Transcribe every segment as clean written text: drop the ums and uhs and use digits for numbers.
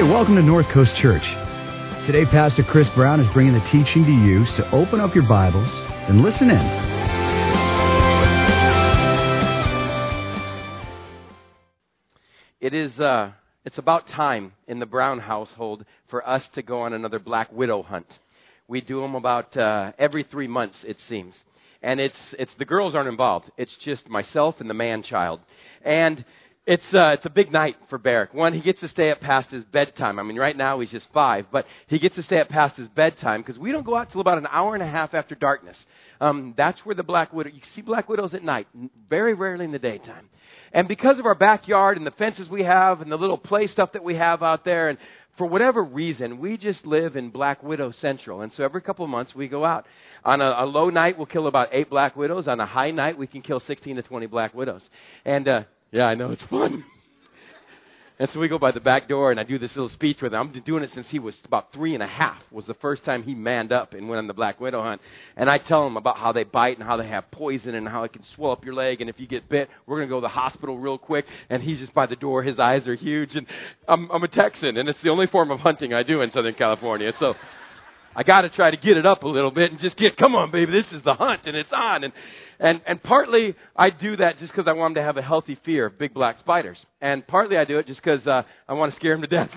welcome to North Coast Church. Today, Pastor Chris Brown is bringing the teaching to you, so open up your Bibles and listen in. It's about time in the Brown household for us to go on another black widow hunt. We do them about every 3 months, it seems. And it's the girls aren't involved. It's just myself and the man-child. And it's a big night for Barrick. One, he gets to stay up past his bedtime. I mean, right now he's just 5, but he gets to stay up past his bedtime because we don't go out till about an hour and a half after darkness. That's where the black widow, you see black widows at night, very rarely in the daytime. And because of our backyard and the fences we have and the little play stuff that we have out there, and for whatever reason, we just live in Black Widow Central. And so every couple of months we go out. On a low night, we'll kill about 8 black widows. On a high night, we can kill 16 to 20 black widows. And yeah, I know, it's fun. And so we go by the back door, and I do this little speech with him. I'm doing it since he was about 3.5, was the first time he manned up and went on the black widow hunt. And I tell him about how they bite and how they have poison and how it can swell up your leg. And if you get bit, we're going to go to the hospital real quick. And he's just by the door. His eyes are huge. And I'm a Texan, and it's the only form of hunting I do in Southern California. So I got to try to get it up a little bit and just come on, baby, this is the hunt, and it's on. And partly I do that just because I want him to have a healthy fear of big black spiders. And partly I do it just because I want to scare him to death.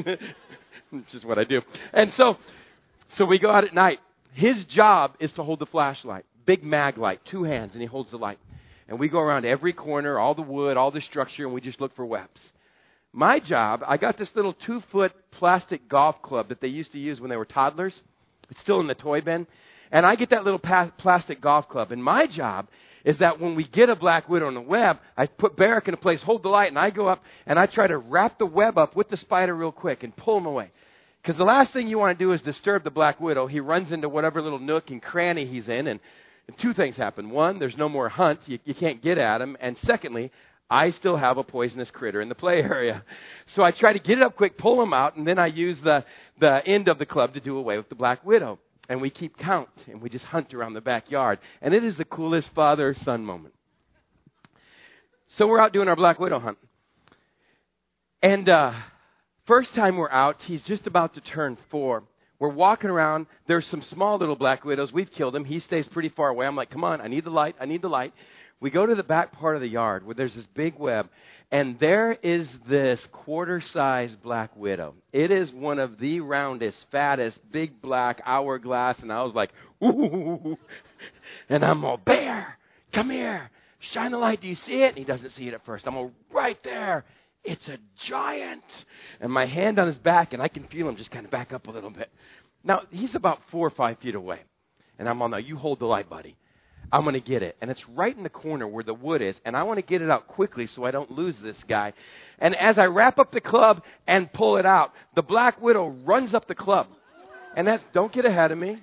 Which is what I do. And so we go out at night. His job is to hold the flashlight, big mag light, 2 hands, and he holds the light. And we go around every corner, all the wood, all the structure, and we just look for webs. My job, I got this little 2-foot plastic golf club that they used to use when they were toddlers. It's still in the toy bin. And I get that little plastic golf club. And my job is that when we get a black widow on the web, I put Barrick in a place, hold the light, and I go up and I try to wrap the web up with the spider real quick and pull him away. Because the last thing you want to do is disturb the black widow. He runs into whatever little nook and cranny he's in. And 2 things happen. One, there's no more hunt. You can't get at him. And secondly, I still have a poisonous critter in the play area. So I try to get it up quick, pull him out, and then I use the end of the club to do away with the black widow. And we keep count, and we just hunt around the backyard. And it is the coolest father-son moment. So we're out doing our black widow hunt. And first time we're out, he's just about to turn 4. We're walking around. There's some small little black widows. We've killed him. He stays pretty far away. I'm like, come on, I need the light. I need the light. We go to the back part of the yard where there's this big web, and there is this quarter-sized black widow. It is one of the roundest, fattest, big black hourglass, and I was like, ooh. And I'm all, Bear, come here. Shine the light. Do you see it? And he doesn't see it at first. I'm all, right there. It's a giant. And my hand on his back, and I can feel him just kind of back up a little bit. Now, he's about 4 or 5 feet away. And I'm all, now, you hold the light, buddy. I'm going to get it. And it's right in the corner where the wood is. And I want to get it out quickly so I don't lose this guy. And as I wrap up the club and pull it out, the black widow runs up the club. And don't get ahead of me.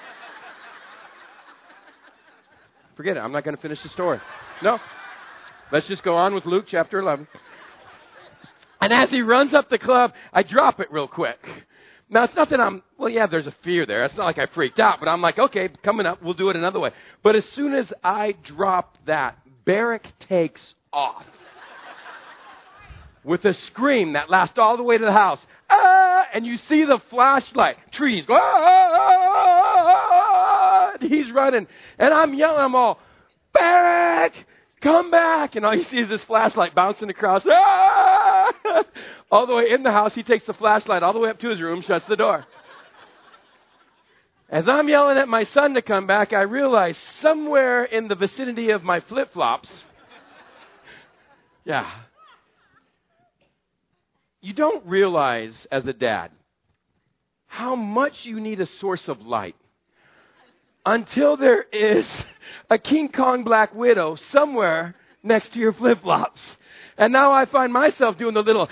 Forget it. I'm not going to finish the story. No. Let's just go on with Luke chapter 11. And as he runs up the club, I drop it real quick. Now, it's not that there's a fear there. It's not like I freaked out, but I'm like, okay, coming up, we'll do it another way. But as soon as I drop that, Barrick takes off with a scream that lasts all the way to the house. Ah! And you see the flashlight, trees go, ah! And he's running, and I'm yelling, I'm all, Barrick, come back. And all you see is this flashlight bouncing across. Ah! All the way in the house, he takes the flashlight all the way up to his room, shuts the door. As I'm yelling at my son to come back, I realize somewhere in the vicinity of my flip-flops, you don't realize as a dad how much you need a source of light until there is a King Kong black widow somewhere next to your flip-flops. And now I find myself doing the little,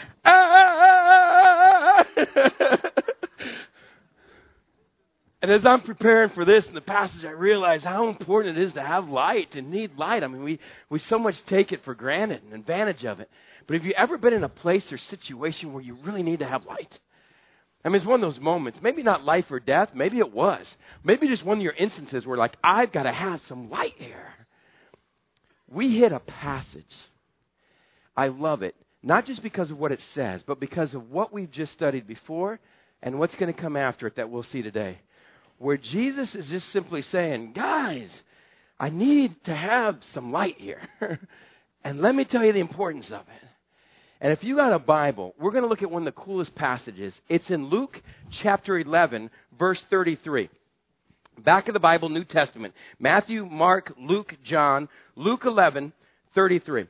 And as I'm preparing for this in the passage, I realize how important it is to have light and need light. I mean, we so much take it for granted and advantage of it. But have you ever been in a place or situation where you really need to have light? I mean, it's one of those moments, maybe not life or death, maybe it was. Maybe just one of your instances where like, I've got to have some light here. We hit a passage. I love it. Not just because of what it says, but because of what we've just studied before and what's going to come after it that we'll see today. Where Jesus is just simply saying, guys, I need to have some light here. And let me tell you the importance of it. And if you got a Bible, we're going to look at one of the coolest passages. It's in Luke chapter 11, verse 33. Back of the Bible, New Testament. Matthew, Mark, Luke, John. Luke 11, 33.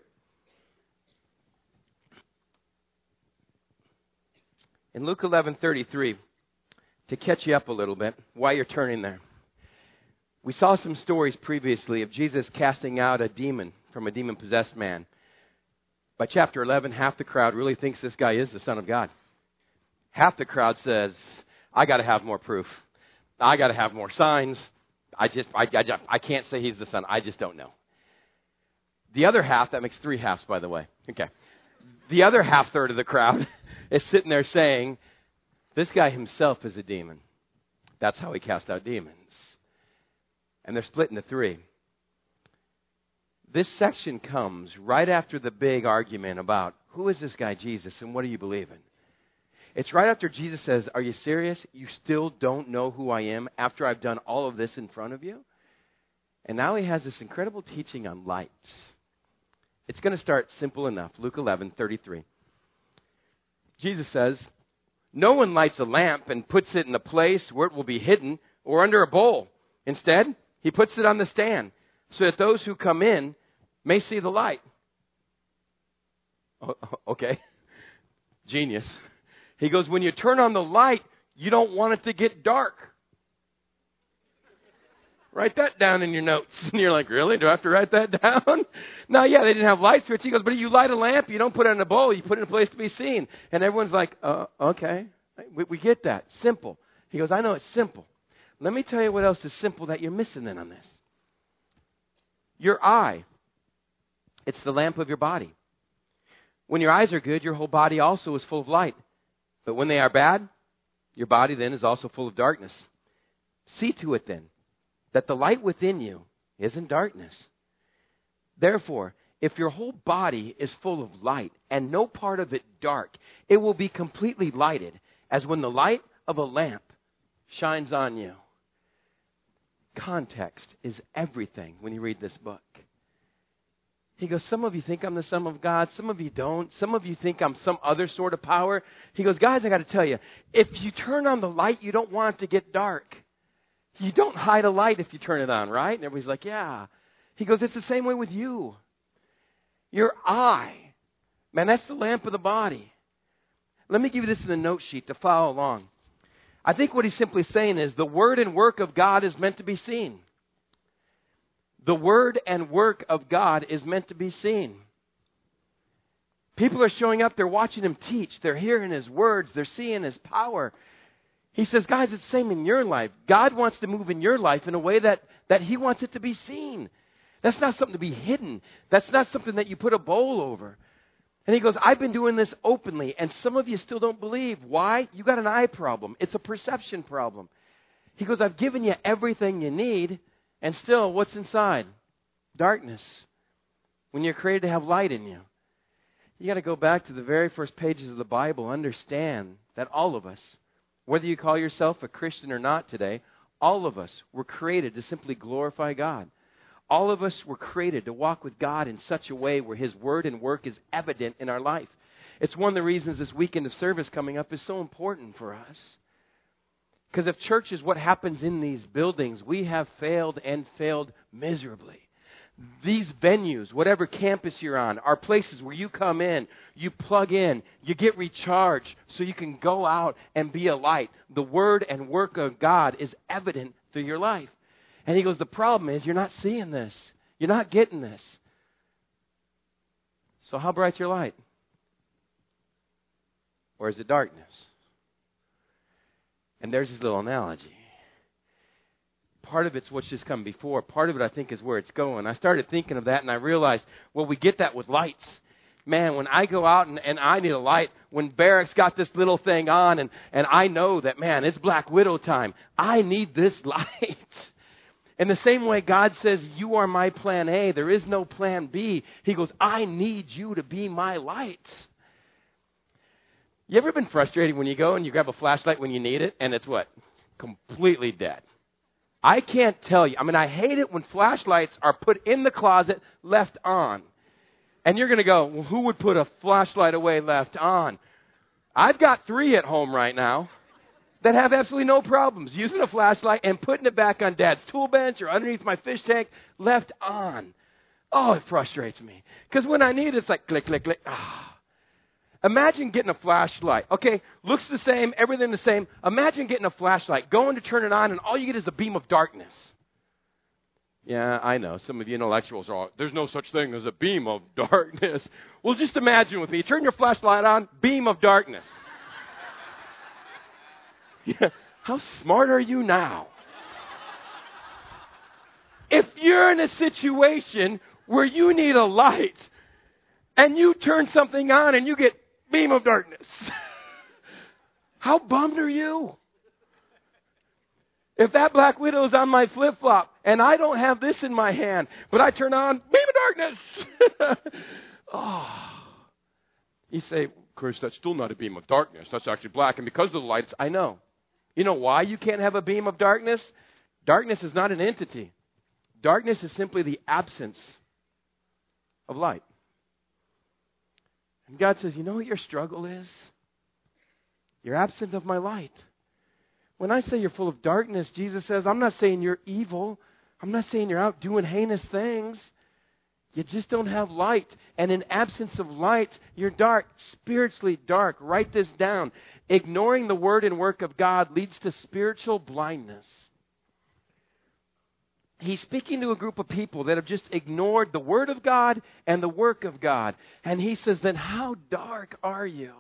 In Luke 11:33, to catch you up a little bit, while you're turning there, we saw some stories previously of Jesus casting out a demon from a demon-possessed man. By chapter 11, half the crowd really thinks this guy is the Son of God. Half the crowd says, I got to have more proof. I got to have more signs. I can't say he's the Son. I just don't know. The other half, that makes three halves, by the way. Okay. The other half-third of the crowd is sitting there saying, this guy himself is a demon. That's how he cast out demons. And they're split into three. This section comes right after the big argument about who is this guy Jesus and what do you believe in? It's right after Jesus says, are you serious? You still don't know who I am after I've done all of this in front of you? And now he has this incredible teaching on lights. It's going to start simple enough. Luke 11:33. Jesus says, no one lights a lamp and puts it in a place where it will be hidden or under a bowl. Instead, he puts it on the stand so that those who come in may see the light. Okay. Genius. He goes, when you turn on the light, you don't want it to get dark. Write that down in your notes. And you're like, really? Do I have to write that down? No, yeah, they didn't have light switch. He goes, but if you light a lamp, you don't put it in a bowl. You put it in a place to be seen. And everyone's like, okay. We get that. Simple. He goes, I know it's simple. Let me tell you what else is simple that you're missing then on this. Your eye. It's the lamp of your body. When your eyes are good, your whole body also is full of light. But when they are bad, your body then is also full of darkness. See to it then that the light within you is in darkness. Therefore, if your whole body is full of light and no part of it dark, it will be completely lighted as when the light of a lamp shines on you. Context is everything when you read this book. He goes, some of you think I'm the Son of God. Some of you don't. Some of you think I'm some other sort of power. He goes, guys, I got to tell you, if you turn on the light, you don't want it to get dark. You don't hide a light if you turn it on, right? And everybody's like, yeah. He goes, it's the same way with you. Your eye. Man, that's the lamp of the body. Let me give you this in the note sheet to follow along. I think what he's simply saying is the word and work of God is meant to be seen. The word and work of God is meant to be seen. People are showing up. They're watching him teach. They're hearing his words. They're seeing his power. He says, guys, it's the same in your life. God wants to move in your life in a way that he wants it to be seen. That's not something to be hidden. That's not something that you put a bowl over. And he goes, I've been doing this openly, and some of you still don't believe. Why? You got an eye problem. It's a perception problem. He goes, I've given you everything you need, and still, what's inside? Darkness. When you're created to have light in you. You got to go back to the very first pages of the Bible, understand that all of us, whether you call yourself a Christian or not today, all of us were created to simply glorify God. All of us were created to walk with God in such a way where his word and work is evident in our life. It's one of the reasons this weekend of service coming up is so important for us. Because if church is what happens in these buildings, we have failed and failed miserably. These venues, whatever campus you're on, are places where you come in, you plug in, you get recharged so you can go out and be a light. The word and work of God is evident through your life. And he goes, the problem is you're not seeing this. You're not getting this. So how bright's your light? Or is it darkness? And there's his little analogy. Part of it's what's just come before. Part of it, I think, is where it's going. I started thinking of that, and I realized, well, we get that with lights. Man, when I go out and I need a light, when Barrick's got this little thing on, and I know that, man, it's Black Widow time, I need this light. In the same way God says, you are my plan A, there is no plan B. He goes, I need you to be my light. You ever been frustrated when you go and you grab a flashlight when you need it, and it's what? Completely dead. I can't tell you. I mean, I hate it when flashlights are put in the closet, left on. And you're going to go, well, who would put a flashlight away left on? I've got 3 at home right now that have absolutely no problems using a flashlight and putting it back on Dad's tool bench or underneath my fish tank, left on. Oh, it frustrates me. Because when I need it, it's like click, click, click. Ah. Imagine getting a flashlight. Okay, looks the same, everything the same. Imagine getting a flashlight, going to turn it on, and all you get is a beam of darkness. Yeah, I know. Some of you intellectuals are all, there's no such thing as a beam of darkness. Well, just imagine with me. You turn your flashlight on, beam of darkness. Yeah, how smart are you now? If you're in a situation where you need a light and you turn something on and you get beam of darkness, how bummed are you? If that Black Widow is on my flip-flop and I don't have this in my hand, but I turn on beam of darkness. Oh. You say, Chris, that's still not a beam of darkness. That's actually black. And because of the lights, I know. You know why you can't have a beam of darkness? Darkness is not an entity. Darkness is simply the absence of light. And God says, you know what your struggle is? You're absent of my light. When I say you're full of darkness, Jesus says, I'm not saying you're evil. I'm not saying you're out doing heinous things. You just don't have light. And in absence of light, you're dark, spiritually dark. Write this down. Ignoring the word and work of God leads to spiritual blindness. He's speaking to a group of people that have just ignored the word of God and the work of God. And he says, then how dark are you?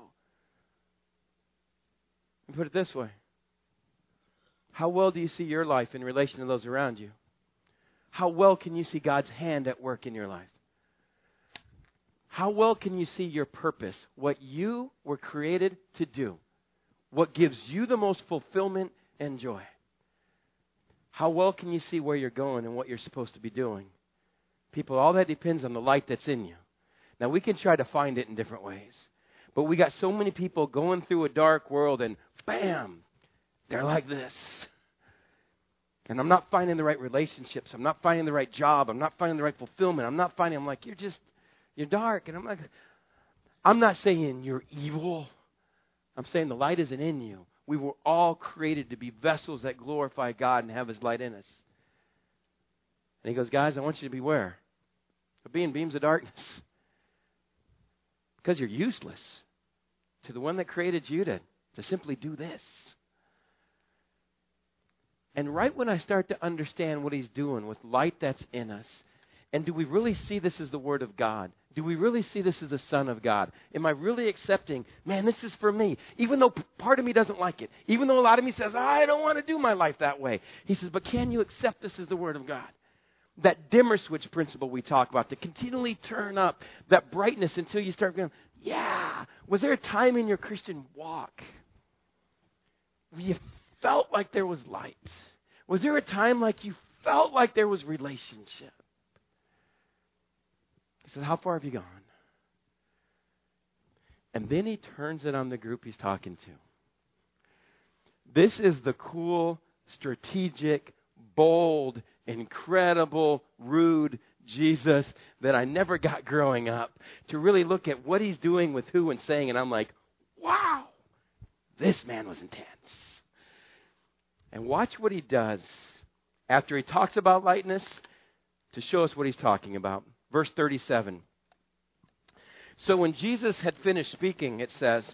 Let me put it this way. How well do you see your life in relation to those around you? How well can you see God's hand at work in your life? How well can you see your purpose, what you were created to do, what gives you the most fulfillment and joy? How well can you see where you're going and what you're supposed to be doing? People, all that depends on the light that's in you. Now, we can try to find it in different ways, but we got so many people going through a dark world and bam, they're like this. And I'm not finding the right relationships. I'm not finding the right job. I'm not finding the right fulfillment. I'm like, you're dark. And I'm not saying you're evil. I'm saying the light isn't in you. We were all created to be vessels that glorify God and have His light in us. And He goes, guys, I want you to beware of being beams of darkness. Because you're useless to the one that created you to simply do this. And right when I start to understand what He's doing with light that's in us, and do we really see this as the Word of God? Do we really see this as the Son of God? Am I really accepting, man, this is for me, even though part of me doesn't like it, even though a lot of me says, I don't want to do my life that way. He says, but can you accept this as the Word of God? That dimmer switch principle we talk about, to continually turn up that brightness until you start going, yeah. Was there a time in your Christian walk where you felt like there was light? Was there a time like you felt like there was relationship? He says, how far have you gone? And then he turns it on the group he's talking to. This is the cool, strategic, bold, incredible, rude Jesus that I never got growing up, to really look at what He's doing with who and saying, and I'm like, wow, this man was intense. And watch what He does after He talks about lightness to show us what He's talking about. Verse 37. So when Jesus had finished speaking, it says,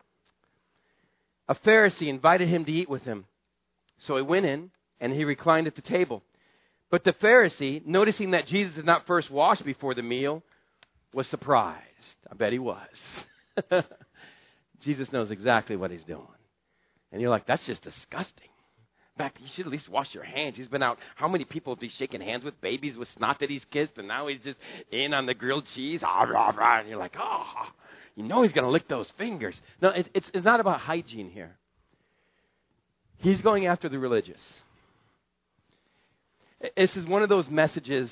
a Pharisee invited Him to eat with him. So He went in and He reclined at the table. But the Pharisee, noticing that Jesus did not first wash before the meal, was surprised. I bet he was. Jesus knows exactly what He's doing. And you're like, that's just disgusting. In fact, you should at least wash your hands. He's been out. How many people is He shaking hands with? Babies with snot that He's kissed, and now He's just in on the grilled cheese. And you're like, oh, you know He's going to lick those fingers. No, it's not about hygiene here. He's going after the religious. This is one of those messages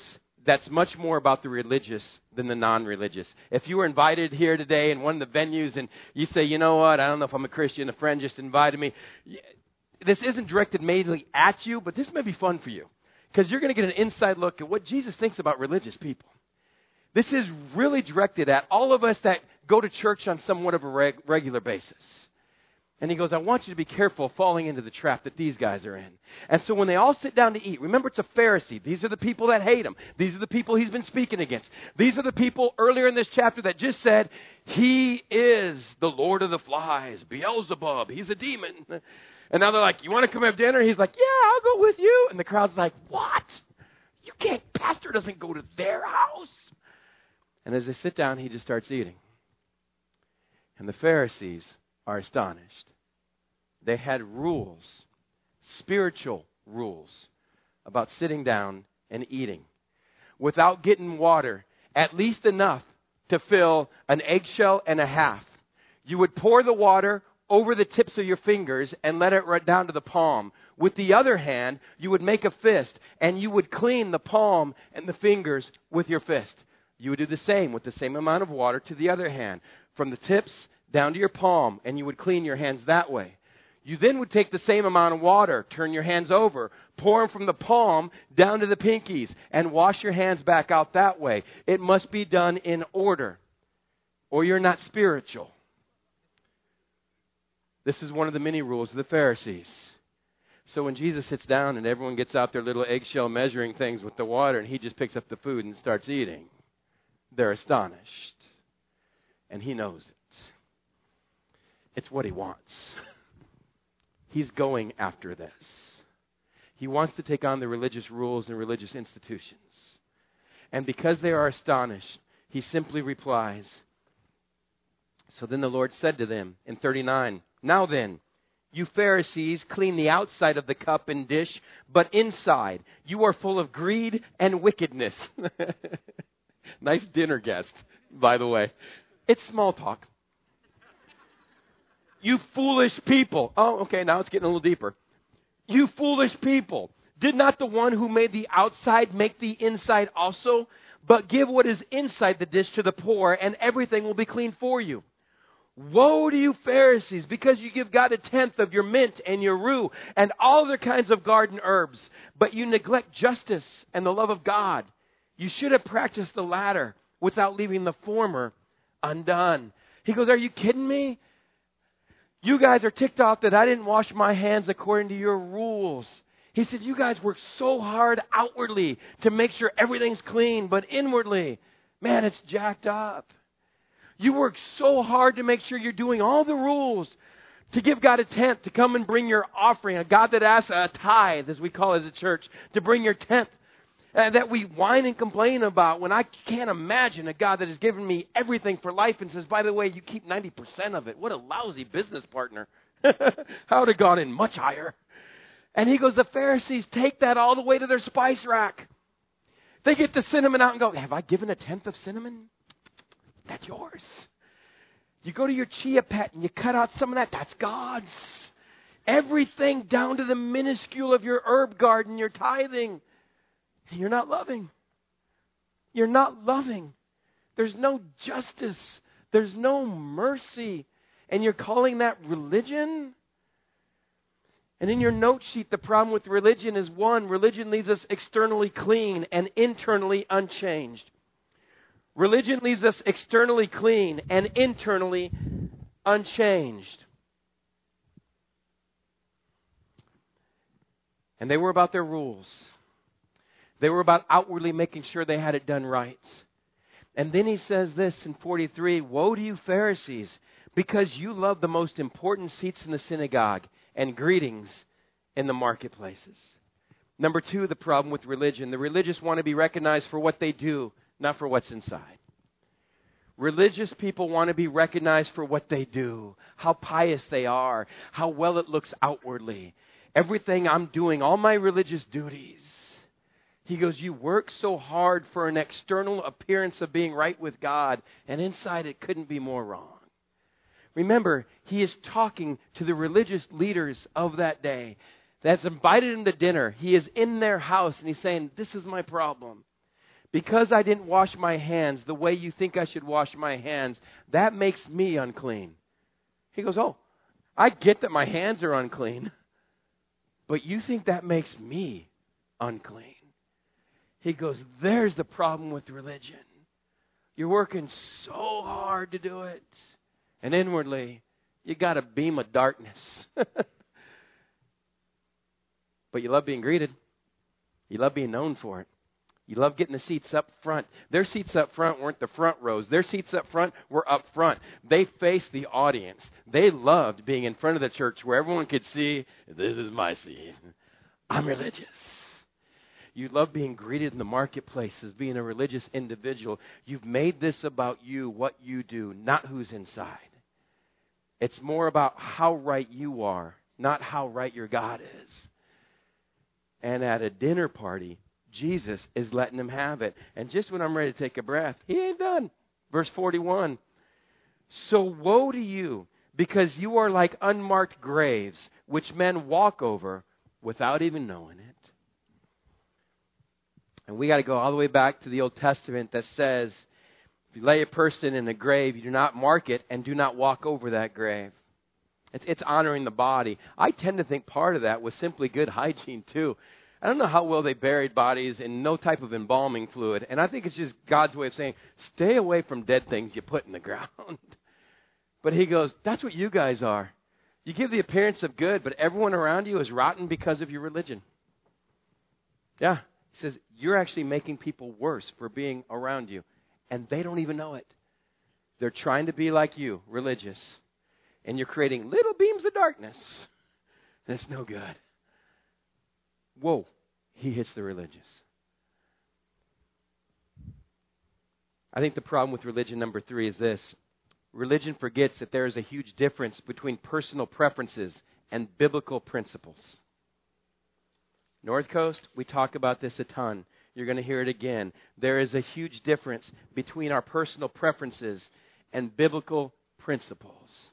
that's much more about the religious than the non-religious. If you were invited here today in one of the venues and you say, you know what, I don't know if I'm a Christian, a friend just invited me. This isn't directed mainly at you, but this may be fun for you because you're going to get an inside look at what Jesus thinks about religious people. This is really directed at all of us that go to church on somewhat of a regular basis. And he goes, I want you to be careful of falling into the trap that these guys are in. And so when they all sit down to eat, remember it's a Pharisee. These are the people that hate him. These are the people he's been speaking against. These are the people earlier in this chapter that just said, he is the Lord of the flies, Beelzebub. He's a demon. And now they're like, you want to come have dinner? He's like, yeah, I'll go with you. And the crowd's like, what? You can't, pastor doesn't go to their house. And as they sit down, he just starts eating. And the Pharisees are astonished. They had rules, spiritual rules, about sitting down and eating without getting water, at least enough to fill an eggshell and a half. You would pour the water over the tips of your fingers and let it run down to the palm. With the other hand, you would make a fist and you would clean the palm and the fingers with your fist. You would do the same with the same amount of water to the other hand, from the tips down to your palm, and you would clean your hands that way. You then would take the same amount of water, turn your hands over, pour them from the palm down to the pinkies, and wash your hands back out that way. It must be done in order, or you're not spiritual. This is one of the many rules of the Pharisees. So when Jesus sits down and everyone gets out their little eggshell measuring things with the water, and he just picks up the food and starts eating, they're astonished. And he knows it. It's what he wants. He's going after this. He wants to take on the religious rules and religious institutions. And because they are astonished, he simply replies, so then the Lord said to them in 39, now then, you Pharisees clean the outside of the cup and dish, but inside you are full of greed and wickedness. Nice dinner guest, by the way. It's small talk. You foolish people. Oh, okay, now it's getting a little deeper. You foolish people. Did not the one who made the outside make the inside also? But give what is inside the dish to the poor, and everything will be clean for you. Woe to you Pharisees, because you give God 1/10 of your mint and your rue and all other kinds of garden herbs, but you neglect justice and the love of God. You should have practiced the latter without leaving the former undone. He goes, are you kidding me? You guys are ticked off that I didn't wash my hands according to your rules. He said, you guys work so hard outwardly to make sure everything's clean, but inwardly, man, it's jacked up. You work so hard to make sure you're doing all the rules, to give God 1/10, to come and bring your offering, a God that asks a tithe, as we call it as a church, to bring your 10th. That we whine and complain about when I can't imagine a God that has given me everything for life and says, by the way, you keep 90% of it. What a lousy business partner. I would have gone in much higher. And he goes, the Pharisees take that all the way to their spice rack. They get the cinnamon out and go, have I given 1/10 of cinnamon? That's yours. You go to your chia pet and you cut out some of that. That's God's. Everything down to the minuscule of your herb garden, you're tithing. You're not loving. You're not loving. There's no justice. There's no mercy. And you're calling that religion? And in your note sheet, the problem with religion is, one, religion leaves us externally clean and internally unchanged. Religion leaves us externally clean and internally unchanged. And they were about their rules. They were about outwardly making sure they had it done right. And then he says this in 43, woe to you Pharisees, because you love the most important seats in the synagogue and greetings in the marketplaces. Number two, the problem with religion. The religious want to be recognized for what they do, not for what's inside. Religious people want to be recognized for what they do, how pious they are, how well it looks outwardly. Everything I'm doing, all my religious duties. He goes, you work so hard for an external appearance of being right with God, and inside it couldn't be more wrong. Remember, he is talking to the religious leaders of that day that's invited him to dinner. He is in their house, and he's saying, this is my problem. Because I didn't wash my hands the way you think I should wash my hands, that makes me unclean. He goes, oh, I get that my hands are unclean, but you think that makes me unclean. He goes, there's the problem with religion. You're working so hard to do it, and inwardly, you got a beam of darkness. But you love being greeted. You love being known for it. You love getting the seats up front. Their seats up front weren't the front rows. Their seats up front were up front. They faced the audience. They loved being in front of the church where everyone could see, this is my seat. I'm religious. You love being greeted in the marketplace as being a religious individual. You've made this about you, what you do, not who's inside. It's more about how right you are, not how right your God is. And at a dinner party, Jesus is letting them have it. And just when I'm ready to take a breath, he ain't done. Verse 41. So woe to you, because you are like unmarked graves, which men walk over without even knowing it. And we got to go all the way back to the Old Testament that says, if you lay a person in a grave, you do not mark it and do not walk over that grave. It's honoring the body. I tend to think part of that was simply good hygiene, too. I don't know how well they buried bodies in no type of embalming fluid. And I think it's just God's way of saying, stay away from dead things you put in the ground. But he goes, that's what you guys are. You give the appearance of good, but everyone around you is rotten because of your religion. Yeah. He says, you're actually making people worse for being around you. And they don't even know it. They're trying to be like you, religious. And you're creating little beams of darkness. And it's no good. Whoa, he hits the religious. I think the problem with religion, number 3, is this. Religion forgets that there is a huge difference between personal preferences and biblical principles. North Coast, we talk about this a ton. You're going to hear it again. There is a huge difference between our personal preferences and biblical principles.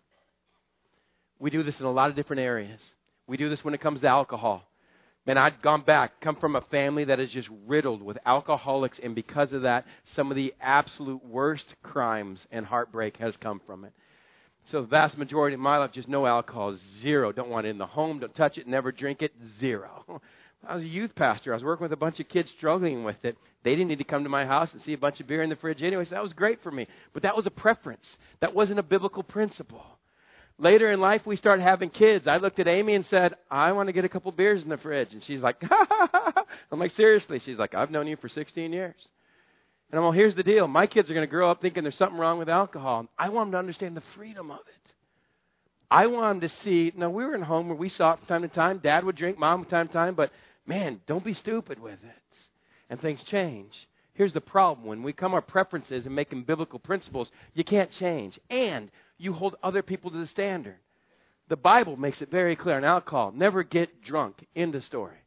We do this in a lot of different areas. We do this when it comes to alcohol. Man, I'd come from a family that is just riddled with alcoholics, and because of that, some of the absolute worst crimes and heartbreak has come from it. So the vast majority of my life, just no alcohol, 0. Don't want it in the home, don't touch it, never drink it, 0. I was a youth pastor. I was working with a bunch of kids struggling with it. They didn't need to come to my house and see a bunch of beer in the fridge anyway, so that was great for me. But that was a preference. That wasn't a biblical principle. Later in life, we started having kids. I looked at Amy and said, I want to get a couple beers in the fridge. And she's like, ha, ha, ha, ha. I'm like, seriously? She's like, I've known you for 16 years. And I'm like, here's the deal. My kids are going to grow up thinking there's something wrong with alcohol. I want them to understand the freedom of it. I want them to see, we were in a home where we saw it from time to time. Dad would drink, Mom from time to time. But, man, don't be stupid with it. And things change. Here's the problem. When we come our preferences and make them biblical principles, you can't change. And you hold other people to the standard. The Bible makes it very clear on alcohol. Never get drunk. End of story.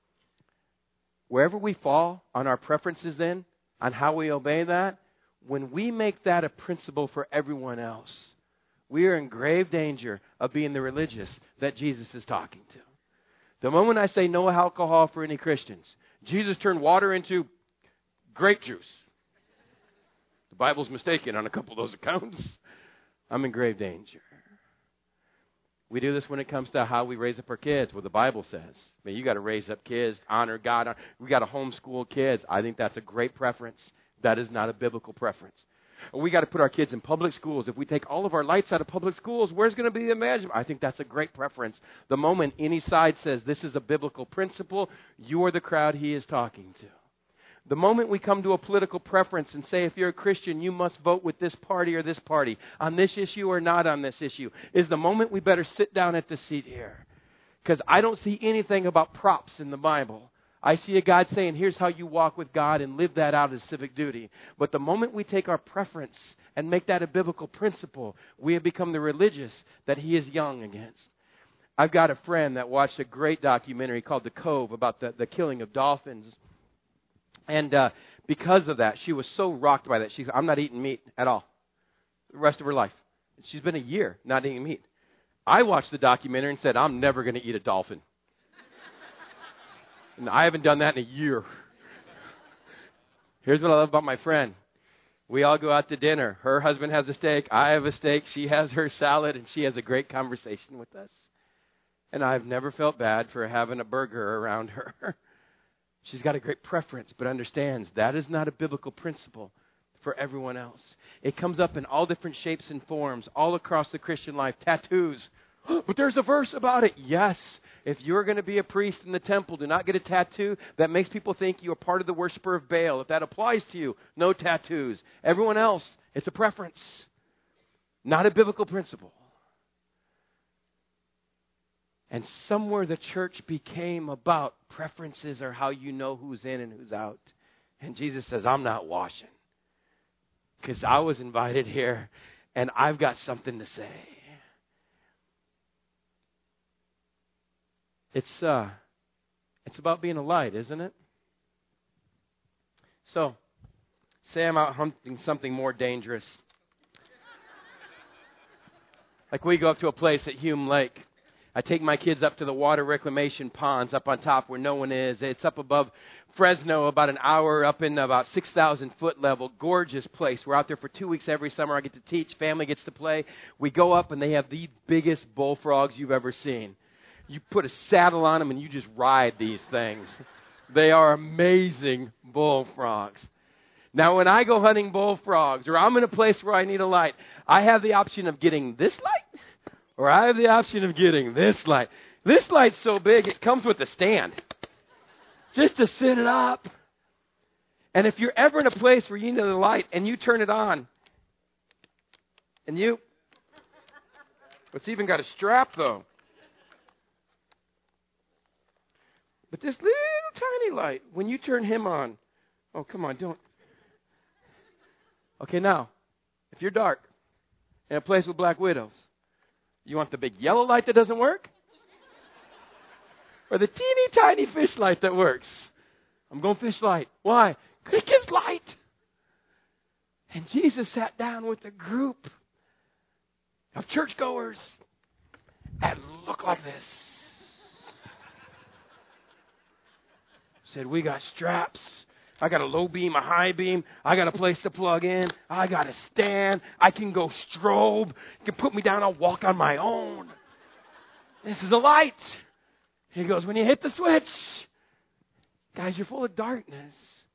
Wherever we fall on our preferences then, on how we obey that, when we make that a principle for everyone else, we are in grave danger of being the religious that Jesus is talking to. The moment I say no alcohol for any Christians, Jesus turned water into grape juice. The Bible's mistaken on a couple of those accounts. I'm in grave danger. We do this when it comes to how we raise up our kids, what the Bible says. You got to raise up kids, honor God. We got to homeschool kids. I think that's a great preference. That is not a biblical preference. We got to put our kids in public schools. If we take all of our lights out of public schools, where's going to be the imagination? I think that's a great preference. The moment any side says this is a biblical principle, you are the crowd he is talking to. The moment we come to a political preference and say, if you're a Christian, you must vote with this party or this party, on this issue or not on this issue, is the moment we better sit down at the seat here. Because I don't see anything about props in the Bible. I see a God saying, here's how you walk with God and live that out as civic duty. But the moment we take our preference and make that a biblical principle, we have become the religious that he is young against. I've got a friend that watched a great documentary called The Cove about the killing of dolphins. And because of that, she was so rocked by that. She said, I'm not eating meat at all the rest of her life. She's been a year not eating meat. I watched the documentary and said, I'm never going to eat a dolphin. And I haven't done that in a year. Here's what I love about my friend. We all go out to dinner. Her husband has a steak. I have a steak. She has her salad, and she has a great conversation with us. And I've never felt bad for having a burger around her. She's got a great preference, but understands that is not a biblical principle for everyone else. It comes up in all different shapes and forms all across the Christian life. Tattoos. But there's a verse about it. Yes. If you're going to be a priest in the temple, do not get a tattoo. That makes people think you are part of the worshiper of Baal. If that applies to you, no tattoos. Everyone else, it's a preference. Not a biblical principle. And somewhere the church became about preferences or how you know who's in and who's out. And Jesus says, I'm not washing. Because I was invited here and I've got something to say. It's about being a light, isn't it? So, say I'm out hunting something more dangerous. Like we go up to a place at Hume Lake. I take my kids up to the water reclamation ponds up on top where no one is. It's up above Fresno, about an hour up in about 6,000 foot level. Gorgeous place. We're out there for 2 weeks every summer. I get to teach. Family gets to play. We go up and they have the biggest bullfrogs you've ever seen. You put a saddle on them and you just ride these things. They are amazing bullfrogs. Now, when I go hunting bullfrogs or I'm in a place where I need a light, I have the option of getting this light or I have the option of getting this light. This light's so big, it comes with a stand just to sit it up. And if you're ever in a place where you need a light and you turn it on, and it's even got a strap though. But this little tiny light, when you turn him on, oh, come on, don't. Okay, now, if you're dark in a place with black widows, you want the big yellow light that doesn't work? Or the teeny tiny fish light that works? I'm going fish light. Why? Because it gives light. And Jesus sat down with a group of churchgoers that look like this. Said, we got straps. I got a low beam, a high beam. I got a place to plug in. I got a stand. I can go strobe. You can put me down. I'll walk on my own. This is a light. He goes, when you hit the switch, guys, you're full of darkness.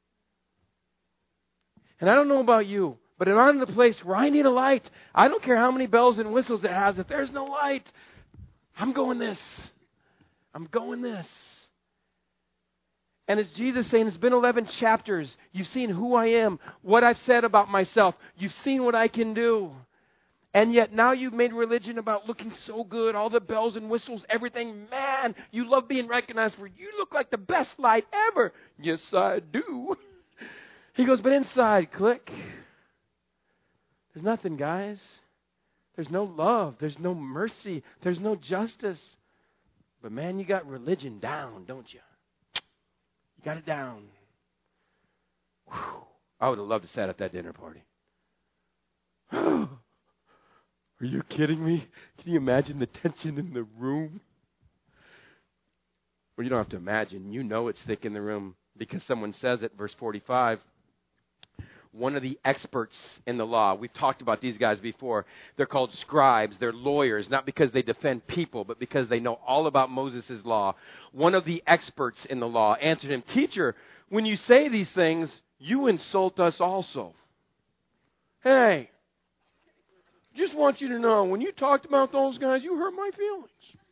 And I don't know about you, but if I'm in the place where I need a light, I don't care how many bells and whistles it has. If there's no light, I'm going this. I'm going this. And it's Jesus saying, it's been 11 chapters. You've seen who I am, what I've said about myself. You've seen what I can do. And yet now you've made religion about looking so good, all the bells and whistles, everything. Man, you love being recognized for you look like the best light ever. Yes, I do. He goes, but inside, click. There's nothing, guys. There's no love. There's no mercy. There's no justice. But man, you got religion down, don't you? Got it down. Whew. I would have loved to sit at that dinner party. Are you kidding me? Can you imagine the tension in the room? Well, you don't have to imagine. You know it's thick in the room because someone says it, verse 45. One of the experts in the law. We've talked about these guys before. They're called scribes. They're lawyers, not because they defend people, but because they know all about Moses' law. One of the experts in the law answered him, Teacher, when you say these things, you insult us also. Hey, just want you to know, when you talked about those guys, you hurt my feelings.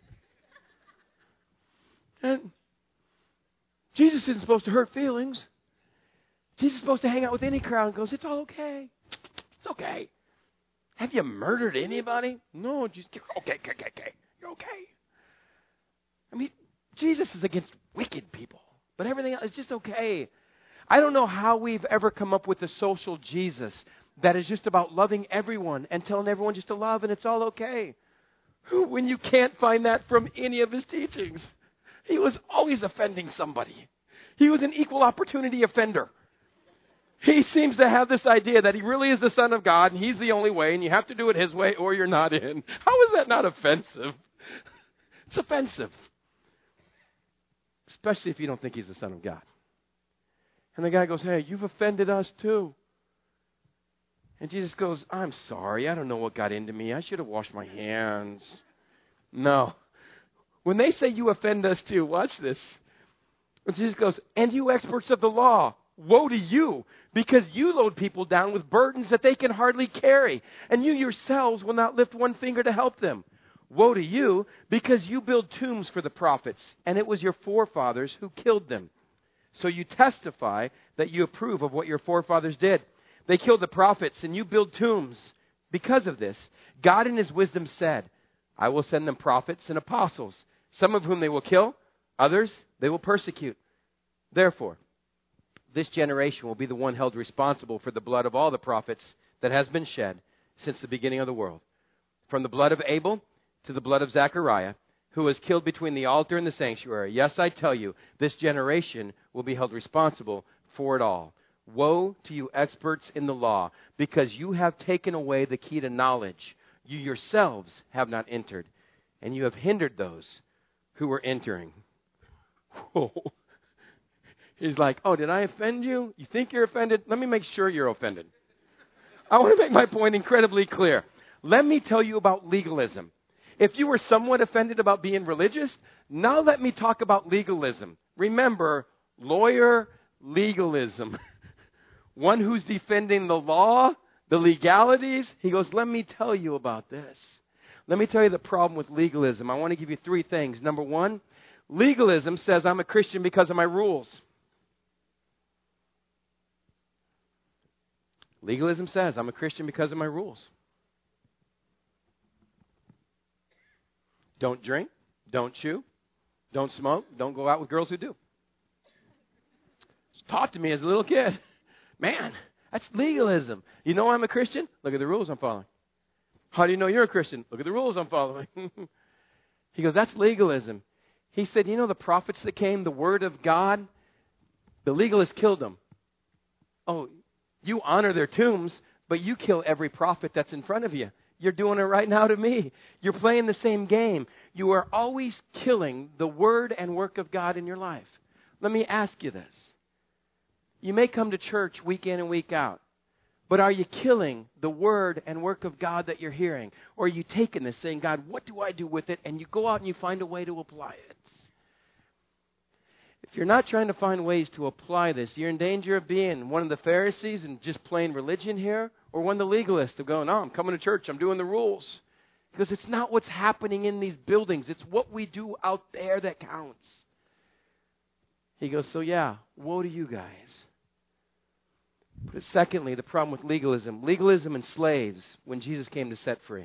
And Jesus isn't supposed to hurt feelings. Jesus is supposed to hang out with any crowd and goes, it's all okay. It's okay. Have you murdered anybody? No, just okay. You're okay. I mean, Jesus is against wicked people, but everything else is just okay. I don't know how we've ever come up with a social Jesus that is just about loving everyone and telling everyone just to love and it's all okay. When you can't find that from any of his teachings. He was always offending somebody. He was an equal opportunity offender. He seems to have this idea that he really is the Son of God and he's the only way and you have to do it his way or you're not in. How is that not offensive? It's offensive. Especially if you don't think he's the Son of God. And the guy goes, hey, you've offended us too. And Jesus goes, I'm sorry. I don't know what got into me. I should have washed my hands. No. When they say you offend us too, watch this. And Jesus goes, and you experts of the law, woe to you, because you load people down with burdens that they can hardly carry, and you yourselves will not lift one finger to help them. Woe to you, because you build tombs for the prophets, and it was your forefathers who killed them. So you testify that you approve of what your forefathers did. They killed the prophets, and you build tombs. Because of this, God in His wisdom said, I will send them prophets and apostles, some of whom they will kill, others they will persecute. Therefore, this generation will be the one held responsible for the blood of all the prophets that has been shed since the beginning of the world, from the blood of Abel to the blood of Zechariah, who was killed between the altar and the sanctuary. Yes, I tell you, this generation will be held responsible for it all. Woe to you experts in the law, because you have taken away the key to knowledge. You yourselves have not entered, and you have hindered those who were entering. Whoa. He's like, oh, did I offend you? You think you're offended? Let me make sure you're offended. I want to make my point incredibly clear. Let me tell you about legalism. If you were somewhat offended about being religious, now let me talk about legalism. Remember, lawyer legalism. One who's defending the law, the legalities. He goes, let me tell you about this. Let me tell you the problem with legalism. I want to give you three things. Number one, legalism says I'm a Christian because of my rules. Legalism says I'm a Christian because of my rules. Don't drink, don't chew, don't smoke, don't go out with girls who do. It's taught to me as a little kid. Man, that's legalism. You know I'm a Christian? Look at the rules I'm following. How do you know you're a Christian? Look at the rules I'm following. He goes, that's legalism. He said, you know the prophets that came, the word of God, the legalists killed them. Oh, you honor their tombs, but you kill every prophet that's in front of you. You're doing it right now to me. You're playing the same game. You are always killing the word and work of God in your life. Let me ask you this. You may come to church week in and week out, but are you killing the word and work of God that you're hearing? Or are you taking this saying, God, what do I do with it? And you go out and you find a way to apply it. If you're not trying to find ways to apply this, you're in danger of being one of the Pharisees and just plain religion here, or one of the legalists of going, no, I'm coming to church, I'm doing the rules. Because it's not what's happening in these buildings. It's what we do out there that counts. He goes, so yeah, woe to you guys. But secondly, the problem with legalism. Legalism enslaves when Jesus came to set free.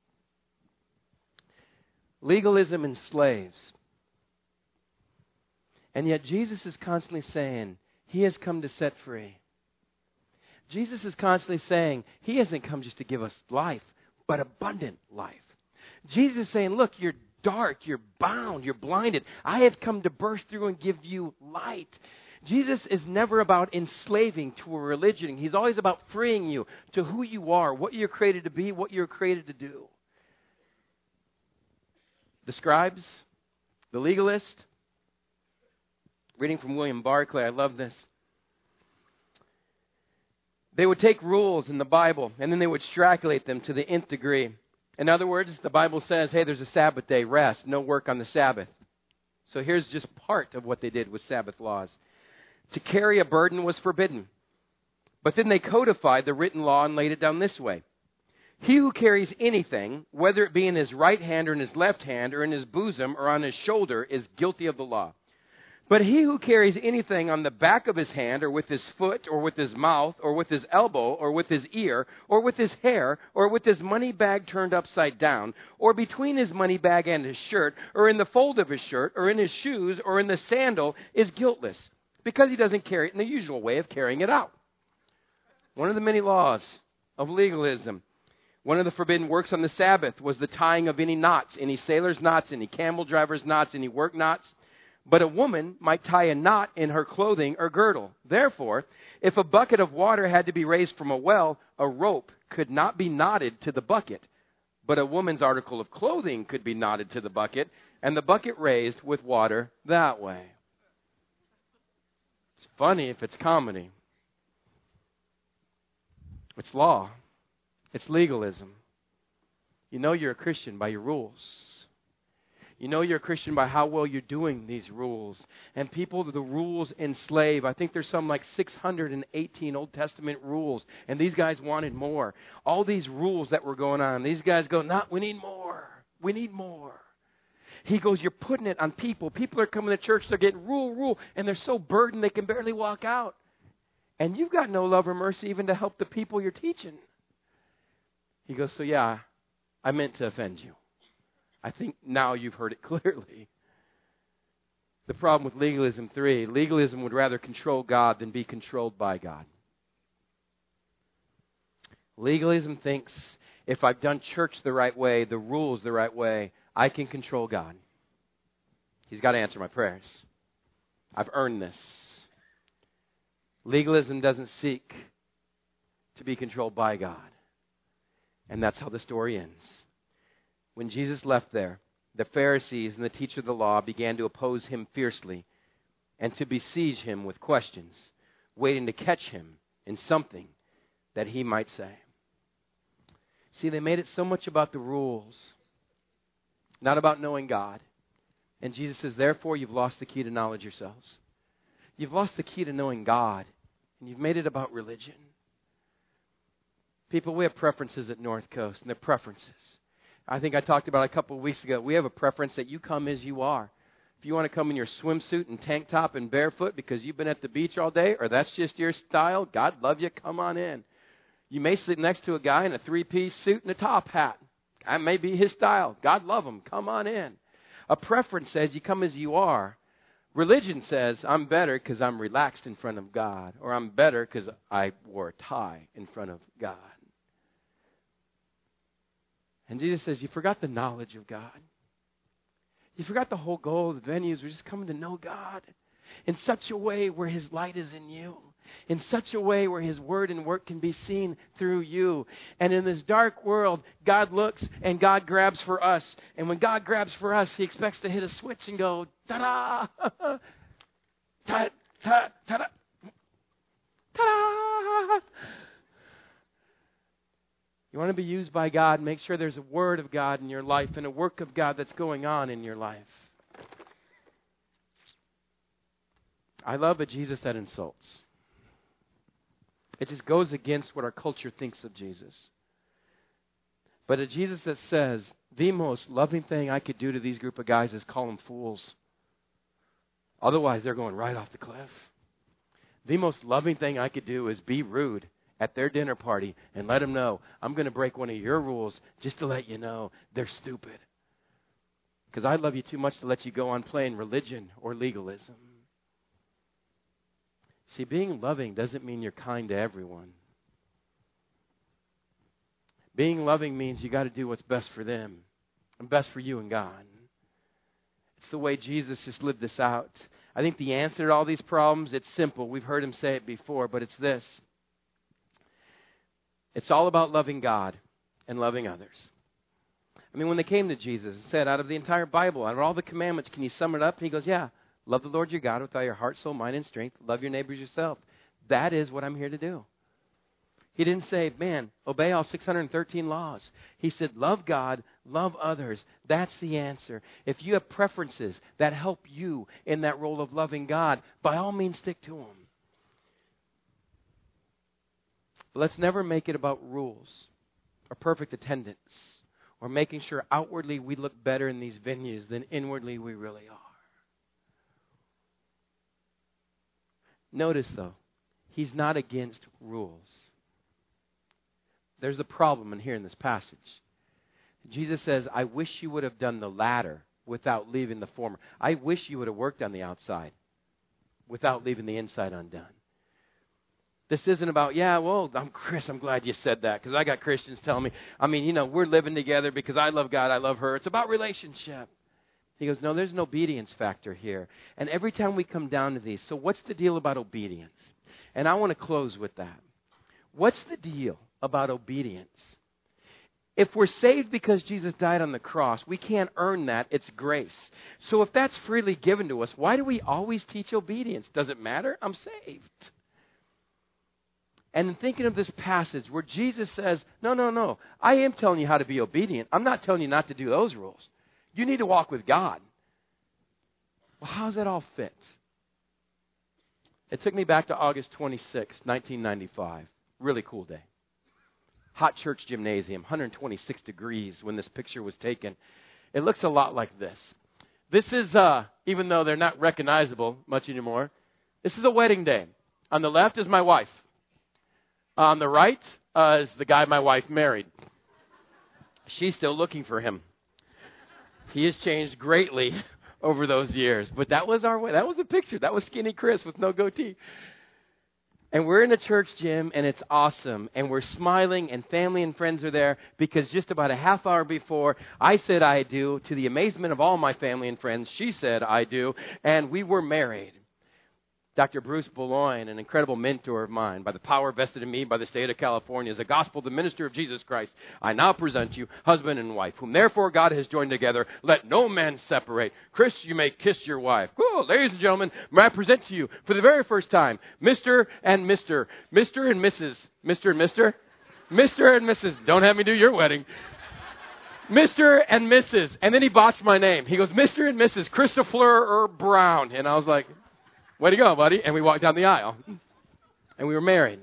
Legalism enslaves. And yet Jesus is constantly saying, He has come to set free. Jesus is constantly saying, He hasn't come just to give us life, but abundant life. Jesus is saying, look, you're dark, you're bound, you're blinded. I have come to burst through and give you light. Jesus is never about enslaving to a religion. He's always about freeing you to who you are, what you're created to be, what you're created to do. The scribes, the legalist, reading from William Barclay, I love this. They would take rules in the Bible and then they would extrapolate them to the nth degree. In other words, the Bible says, hey, there's a Sabbath day, rest, no work on the Sabbath. So here's just part of what they did with Sabbath laws. To carry a burden was forbidden. But then they codified the written law and laid it down this way. He who carries anything, whether it be in his right hand or in his left hand or in his bosom or on his shoulder, is guilty of the law. But he who carries anything on the back of his hand or with his foot or with his mouth or with his elbow or with his ear or with his hair or with his money bag turned upside down or between his money bag and his shirt or in the fold of his shirt or in his shoes or in the sandal is guiltless, because he doesn't carry it in the usual way of carrying it out. One of the many laws of legalism. One of the forbidden works on the Sabbath was the tying of any knots, any sailor's knots, any camel driver's knots, any work knots. But a woman might tie a knot in her clothing or girdle. Therefore, if a bucket of water had to be raised from a well, a rope could not be knotted to the bucket. But a woman's article of clothing could be knotted to the bucket, and the bucket raised with water that way. It's funny if it's comedy. It's law. It's legalism. You know you're a Christian by your rules. You know you're a Christian by how well you're doing these rules. And people, the rules enslave. I think there's some like 618 Old Testament rules. And these guys wanted more. All these rules that were going on. These guys go, no, we need more. We need more. He goes, you're putting it on people. People are coming to church. They're getting rule. And they're so burdened they can barely walk out. And you've got no love or mercy even to help the people you're teaching. He goes, so yeah, I meant to offend you. I think now you've heard it clearly. The problem with legalism 3, legalism would rather control God than be controlled by God. Legalism thinks if I've done church the right way, the rules the right way, I can control God. He's got to answer my prayers. I've earned this. Legalism doesn't seek to be controlled by God. And that's how the story ends. When Jesus left there, the Pharisees and the teacher of the law began to oppose him fiercely and to besiege him with questions, waiting to catch him in something that he might say. See, they made it so much about the rules, not about knowing God. And Jesus says, therefore, you've lost the key to knowledge yourselves. You've lost the key to knowing God, and you've made it about religion. People, we have preferences at North Coast, and they're preferences. I think I talked about it a couple of weeks ago. We have a preference that you come as you are. If you want to come in your swimsuit and tank top and barefoot because you've been at the beach all day, or that's just your style, God love you, come on in. You may sit next to a guy in a 3-piece suit and a top hat. That may be his style. God love him, come on in. A preference says you come as you are. Religion says I'm better because I'm relaxed in front of God, or I'm better because I wore a tie in front of God. And Jesus says, you forgot the knowledge of God. You forgot the whole goal of the venues. We're just coming to know God in such a way where His light is in you. In such a way where His word and work can be seen through you. And in this dark world, God looks and God grabs for us. And when God grabs for us, He expects to hit a switch and go, ta-da! Ta-da! Ta-da! Ta-da! You want to be used by God, make sure there's a word of God in your life and a work of God that's going on in your life. I love a Jesus that insults. It just goes against what our culture thinks of Jesus. But a Jesus that says, the most loving thing I could do to these group of guys is call them fools. Otherwise, they're going right off the cliff. The most loving thing I could do is be rude at their dinner party and let them know, I'm going to break one of your rules just to let you know they're stupid. Because I love you too much to let you go on playing religion or legalism. See, being loving doesn't mean you're kind to everyone. Being loving means you got to do what's best for them and best for you and God. It's the way Jesus just lived this out. I think the answer to all these problems, it's simple. We've heard Him say it before, but it's this. It's all about loving God and loving others. I mean, when they came to Jesus and said, out of the entire Bible, out of all the commandments, can you sum it up? And He goes, yeah, love the Lord your God with all your heart, soul, mind, and strength. Love your neighbors yourself. That is what I'm here to do. He didn't say, man, obey all 613 laws. He said, love God, love others. That's the answer. If you have preferences that help you in that role of loving God, by all means stick to them. But let's never make it about rules or perfect attendance or making sure outwardly we look better in these venues than inwardly we really are. Notice, though, He's not against rules. There's a problem in here in this passage. Jesus says, I wish you would have done the latter without leaving the former. I wish you would have worked on the outside without leaving the inside undone. This isn't about, yeah, well, Chris, I'm glad you said that because I got Christians telling me, we're living together because I love God, I love her. It's about relationship. He goes, no, there's an obedience factor here. And every time we come down to these, so what's the deal about obedience? And I want to close with that. What's the deal about obedience? If we're saved because Jesus died on the cross, we can't earn that. It's grace. So if that's freely given to us, why do we always teach obedience? Does it matter? I'm saved. And in thinking of this passage where Jesus says, no, I am telling you how to be obedient. I'm not telling you not to do those rules. You need to walk with God. Well, how does that all fit? It took me back to August 26, 1995. Really cool day. Hot church gymnasium, 126 degrees when this picture was taken. It looks a lot like this. This is, even though they're not recognizable much anymore, this is a wedding day. On the left is my wife. On the right is the guy my wife married. She's still looking for him. He has changed greatly over those years. But that was the picture. That was skinny Chris with no goatee. And we're in a church gym, and it's awesome. And we're smiling, and family and friends are there because just about a half hour before, I said I do. To the amazement of all my family and friends, she said I do. And we were married. Dr. Bruce Boulogne, an incredible mentor of mine, by the power vested in me by the state of California, as a gospel, the minister of Jesus Christ, I now present you husband and wife, whom therefore God has joined together. Let no man separate. Chris, you may kiss your wife. Cool. Ladies and gentlemen, may I present to you for the very first time, Mr. and Mr., Mr. and Mrs., Mr. and Mr., Mr. and Mrs. Don't have me do your wedding. Mr. and Mrs. And then he botched my name. He goes, Mr. and Mrs. Christopher Brown. And I was like, way to go, buddy. And we walked down the aisle. And we were married.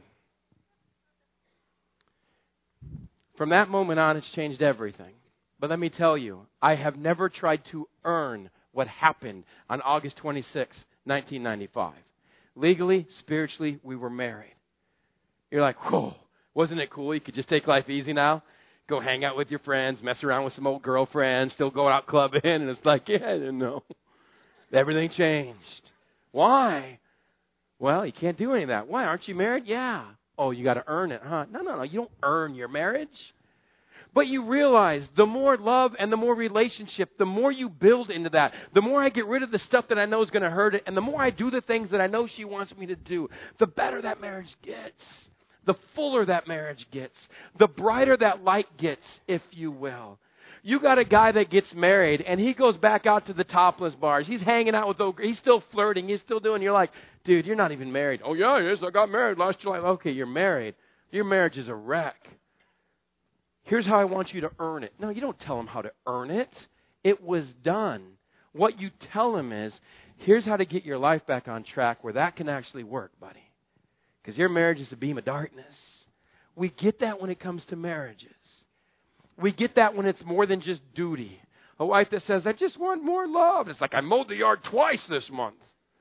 From that moment on, it's changed everything. But let me tell you, I have never tried to earn what happened on August 26, 1995. Legally, spiritually, we were married. You're like, whoa, wasn't it cool? You could just take life easy now. Go hang out with your friends, mess around with some old girlfriends, still go out clubbing. And it's like, yeah, I didn't know. Everything changed. Why? Well, you can't do any of that. Why? Aren't you married? Yeah. Oh, you got to earn it, huh? No. You don't earn your marriage. But you realize the more love and the more relationship, the more you build into that, the more I get rid of the stuff that I know is going to hurt it, and the more I do the things that I know she wants me to do, the better that marriage gets. The fuller that marriage gets. The brighter that light gets, if you will. You got a guy that gets married, and he goes back out to the topless bars. He's hanging out with he's still flirting. He's still doing. You're like, dude, you're not even married. Oh, yeah, yes, I got married last July. Okay, you're married. Your marriage is a wreck. Here's how I want you to earn it. No, you don't tell him how to earn it. It was done. What you tell him is, here's how to get your life back on track where that can actually work, buddy. Because your marriage is a beam of darkness. We get that when it comes to marriages. We get that when it's more than just duty. A wife that says, I just want more love. It's like, I mowed the yard twice this month.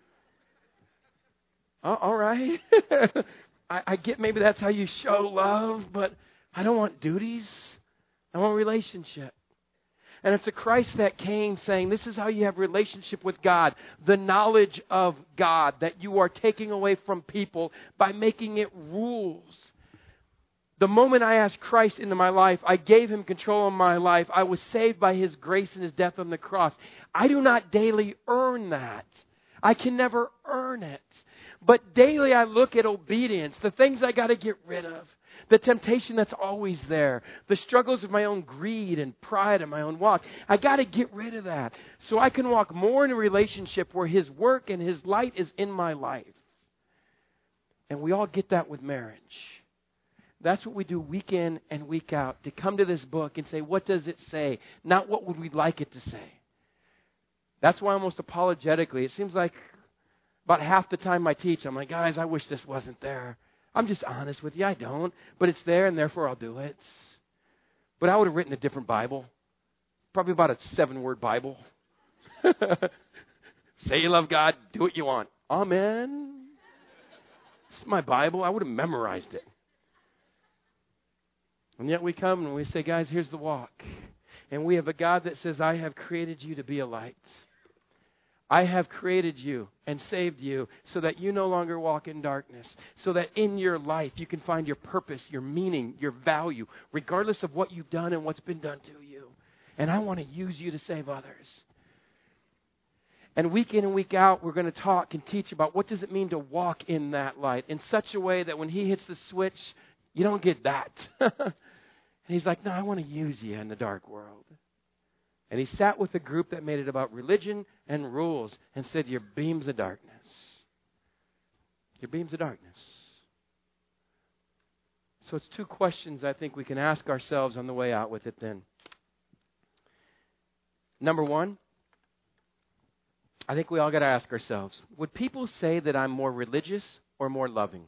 All right. I get maybe that's how you show love, but I don't want duties. I want relationship. And it's a Christ that came saying, this is how you have relationship with God. The knowledge of God that you are taking away from people by making it rules. The moment I asked Christ into my life, I gave him control of my life. I was saved by his grace and his death on the cross. I do not daily earn that. I can never earn it. But daily I look at obedience, the things I got to get rid of, the temptation that's always there, the struggles of my own greed and pride in my own walk. I got to get rid of that so I can walk more in a relationship where his work and his light is in my life. And we all get that with marriage. That's what we do week in and week out, to come to this book and say, what does it say? Not what would we like it to say. That's why almost apologetically, it seems like about half the time I teach, I'm like, guys, I wish this wasn't there. I'm just honest with you, I don't. But it's there, and therefore I'll do it. But I would have written a different Bible. Probably about a 7-word Bible. Say you love God, do what you want. Amen. It's my Bible. I would have memorized it. And yet we come and we say, guys, here's the walk. And we have a God that says, I have created you to be a light. I have created you and saved you so that you no longer walk in darkness. So that in your life you can find your purpose, your meaning, your value, regardless of what you've done and what's been done to you. And I want to use you to save others. And week in and week out, we're going to talk and teach about what does it mean to walk in that light in such a way that when he hits the switch, you don't get that. And he's like, no, I want to use you in the dark world. And he sat with a group that made it about religion and rules and said, you're beams of darkness. You're beams of darkness. So it's two questions I think we can ask ourselves on the way out with it then. Number one, I think we all got to ask ourselves, would people say that I'm more religious or more loving?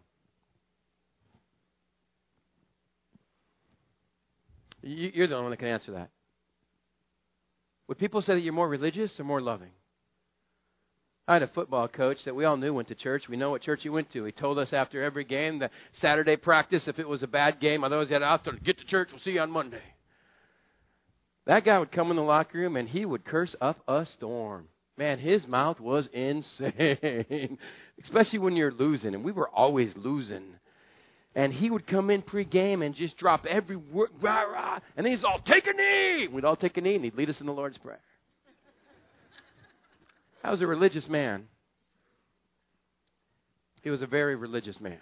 You're the only one that can answer that. Would people say that you're more religious or more loving? I had a football coach that we all knew went to church. We know what church he went to. He told us after every game, the Saturday practice, if it was a bad game, otherwise he had out there, get to church, we'll see you on Monday. That guy would come in the locker room and he would curse up a storm. Man, his mouth was insane, especially when you're losing, and we were always losing. And he would come in pregame and just drop every word, rah, rah, and then he's all, take a knee. We'd all take a knee, and he'd lead us in the Lord's Prayer. I was a religious man. He was a very religious man.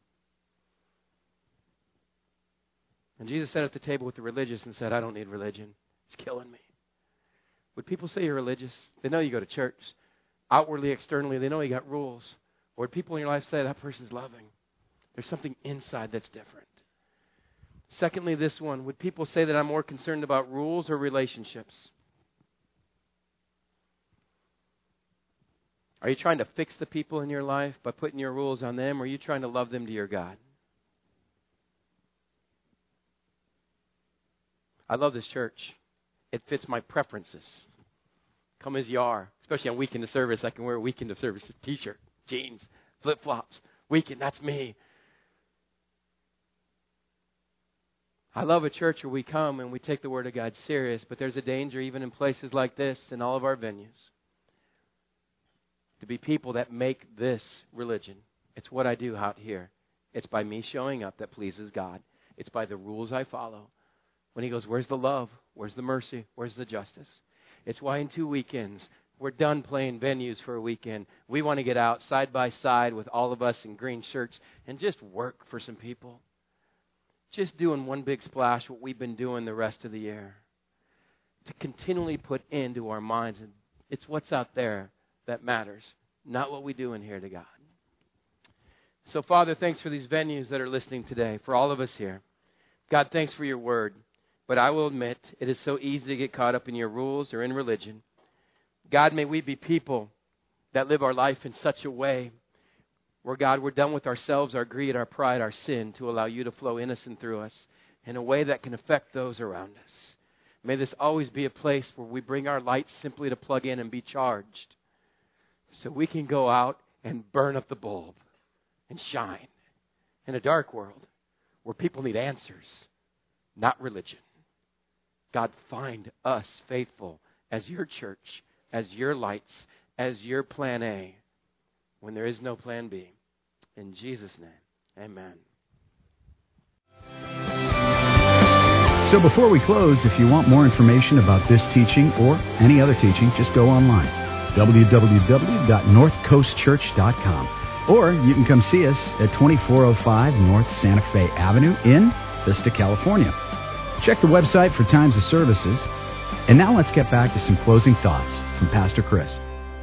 And Jesus sat at the table with the religious and said, I don't need religion. It's killing me. Would people say you're religious? They know you go to church. Outwardly, externally, they know you got rules. Or would people in your life say that person's loving? There's something inside that's different. Secondly, this one. Would people say that I'm more concerned about rules or relationships? Are you trying to fix the people in your life by putting your rules on them, or are you trying to love them to your God? I love this church. It fits my preferences. Come as you are. Especially on weekend of service, I can wear a weekend of service t-shirt, jeans, flip-flops. Weekend, that's me. I love a church where we come and we take the Word of God serious, but there's a danger even in places like this, in all of our venues, to be people that make this religion. It's what I do out here. It's by me showing up that pleases God. It's by the rules I follow. When he goes, where's the love? Where's the mercy? Where's the justice? It's why in 2 weekends, we're done playing venues for a weekend. We want to get out side by side with all of us in green shirts and just work for some people. Just doing one big splash, what we've been doing the rest of the year. To continually put into our minds, and it's what's out there that matters, not what we do in here to God. So, Father, thanks for these venues that are listening today, for all of us here. God, thanks for your word. But I will admit, it is so easy to get caught up in your rules or in religion. God, may we be people that live our life in such a way where, God, we're done with ourselves, our greed, our pride, our sin, to allow you to flow in us and through us in a way that can affect those around us. May this always be a place where we bring our lights simply to plug in and be charged so we can go out and burn up the bulb and shine in a dark world where people need answers, not religion. God, find us faithful as your church, as your lights, as your plan A, when there is no plan B. In Jesus' name, amen. So before we close, if you want more information about this teaching or any other teaching, just go online, www.northcoastchurch.com. Or you can come see us at 2405 North Santa Fe Avenue in Vista, California. Check the website for times of services. And now let's get back to some closing thoughts from Pastor Chris.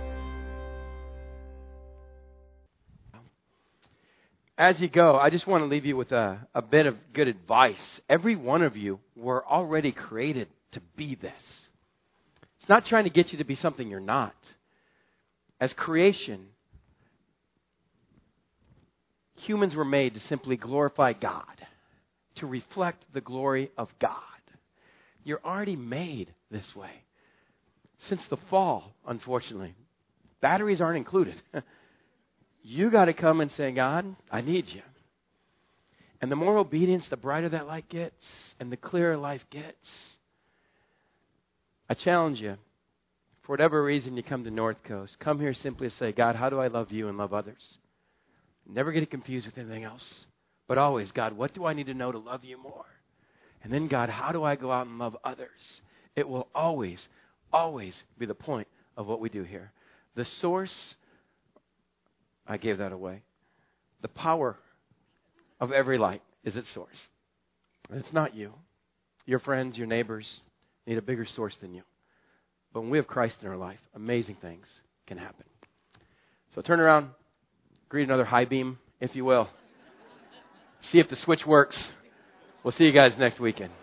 As you go, I just want to leave you with a bit of good advice. Every one of you were already created to be this. It's not trying to get you to be something you're not. As creation, humans were made to simply glorify God, to reflect the glory of God. You're already made this way. Since the fall, unfortunately, batteries aren't included. You got to come and say, God, I need you. And the more obedience, the brighter that light gets and the clearer life gets. I challenge you, for whatever reason you come to North Coast, come here simply to say, God, how do I love you and love others? Never get it confused with anything else. But always, God, what do I need to know to love you more? And then, God, how do I go out and love others? It will always, always be the point of what we do here. The source, I gave that away. The power of every light is its source. And it's not you. Your friends, your neighbors need a bigger source than you. But when we have Christ in our life, amazing things can happen. So turn around, greet another high beam, if you will. See if the switch works. We'll see you guys next weekend.